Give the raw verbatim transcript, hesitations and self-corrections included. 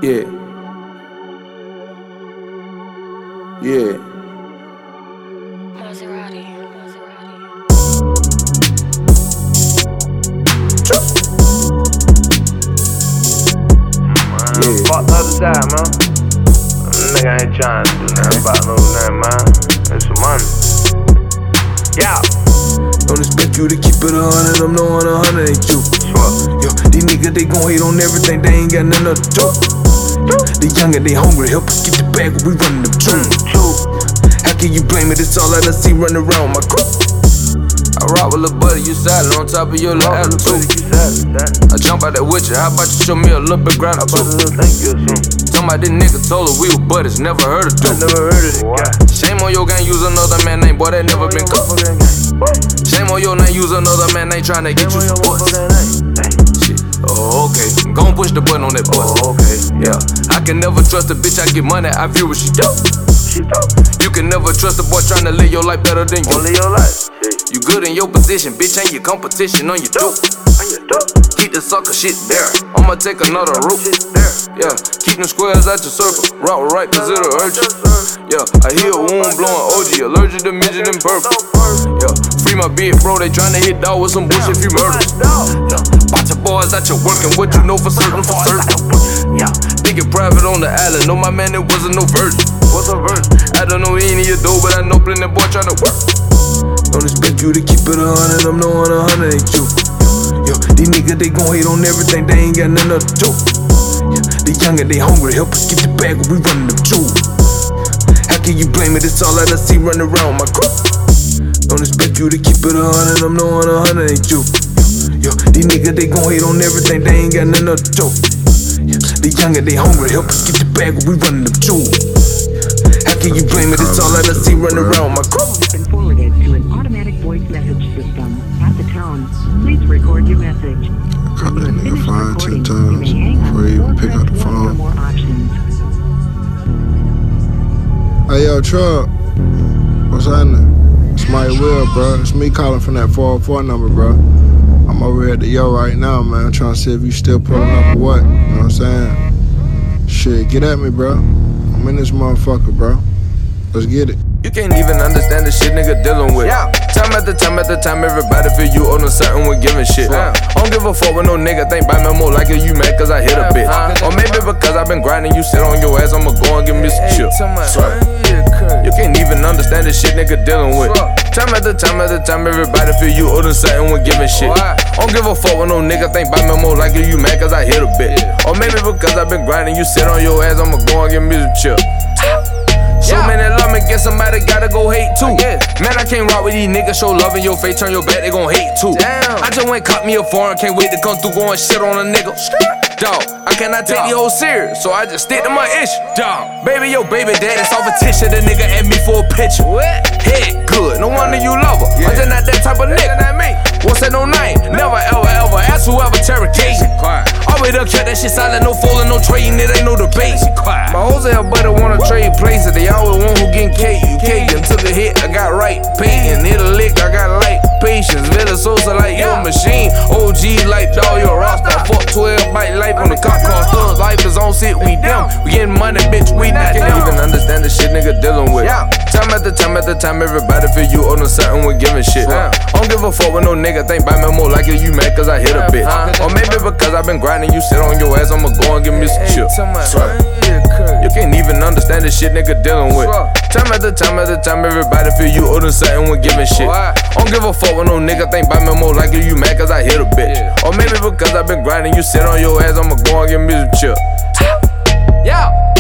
Yeah. Yeah. Maserati. Maserati. Yeah. Fuck the other side, man. Nigga ain't trying to do nothing about no nothing, man. It's some money. Yeah. Don't expect you to keep it a hundred, I'm knowing a hundred ain't you. Sure. Yo, these niggas, they gon' hate on everything, they ain't got nothing to do. They young and they hungry, help us get the bag when we running them true. How can you blame it? It's all I done see running around my crew. I rock with lil' buddy, you silent on top of your little attitude. I jump out that with you, how about you show me a little bit gratitude? Talking about this nigga told her we were buddies, never heard of dude. Never heard of this guy. Shame on your gang, use another man name, boy, that never been cooked. Shame on your name, use another man name, tryna get you some butts. Shit, oh, okay. Gon' push the button on that bus. Oh, okay. Yeah, I can never trust a bitch, I get money, I feel what she do. You can never trust a boy tryna live your life better than you. Only your life. You good in your position, bitch, ain't your competition on your dope. Keep the sucker shit there, I'ma take another route. Yeah, keep them squares out your circle, route right cause it'll hurt you. Yeah, I hear a wound blowing O G, allergic to midget and purple. Yeah, free my big bro, they tryna hit dog with some bullshit if you murder. Yeah, watch your boys out your working, what you know for certain, for certain. Yeah, thinking private on the island, know my man, it wasn't no virgin. What's a verse? I don't know any of those, but I know plenty boy tryna work. Don't expect you to keep it a hundred, I'm knowing a hundred ain't you. Yo, these niggas, they gon' hate on everything, they ain't got nothing to do. Yeah, they young and they hungry, help us get the bag when we running them jewels. How can you blame it? It's all I done see running around my crew. Don't expect you to keep it a hundred, I'm knowing a hundred ain't you. Yo, these niggas, they gon' hate on everything, they ain't got nothing to do. Yeah, they young and they hungry, help us get the bag when we running them jewels. How can you blame it? It's all I done see running around my crew. Been forwarded to an automatic voice message system. At the tone, please record your message. Caught that When you nigga have five, ten finished times recording, you may hang up before he even or pick press up the one for phone. more options. Hey yo, Truck, what's happening? It's my Will, bro. It's me calling from that four oh four number, bro. I'm over here at the Yo right now, man. Trying to see if you still pulling up or what. You know what I'm saying? Shit, get at me, bro. I'm in this motherfucker, bro. Let's get it. You can't even understand the shit nigga dealing with. Yeah. Time after time after time, everybody feel you on a certain with giving shit. Yeah. I don't give a fuck when no nigga think by me more like it, you mad cause I hit a bit. Or maybe because I've been grinding, you sit on your ass, I'ma go and give me some shit. You can't even understand the shit nigga dealing with. Time after time after time, everybody feel you on a certain with giving shit. I don't give a fuck when no nigga think by me more like it, you mad cause I hit a bit. Or maybe because I've been grinding, you sit on your ass, I'ma go and give me some chill. So many love me, guess somebody gotta go hate too. Yeah. Man, I can't rock with these niggas, show love in your face, turn your back, they gon' hate too. Damn. I just went cut me a foreign, can't wait to come through, going shit on a nigga. Dog, I cannot take the whole serious, so I just stick to my issue. Dog, baby, your baby daddy saw a tissue, the nigga at me for a picture. What? Head good, no wonder you love her. Yeah. I'm just not that type of nigga. Not me. What's that no name? Never ever ever ask whoever Cherokee. Always up, kept that shit silent, no folding, no trading, it ain't no debate. My hoes and her buddy wanna trade places, they always want who getting cake. You cake and took a hit, I got right. Payton, hit a lick, I got light. Patience, Villa Sosa like you a machine. O G like dog, you a rockstar. Fuck twelve, bite life on the cop car. Thugs, life is on sit, we them. We getting money, bitch, we not them. Can't even understand the shit nigga dealing with. Time after time after time, everybody feel you on a certain with giving shit. I don't give a fuck when no nigga think by me more like it, you mad cause I hit a bit. Or maybe because I've been grinding, you sit on your ass, I'ma go and give me some chill. You can't even understand the shit nigga dealing with. Time after time after time, everybody feel you on a certain with giving shit. I don't give a fuck when no nigga think by me more like it, you mad cause I hit a bitch. Or maybe because I've been grinding, you sit on your ass, I'ma go and give me some chill. Yeah.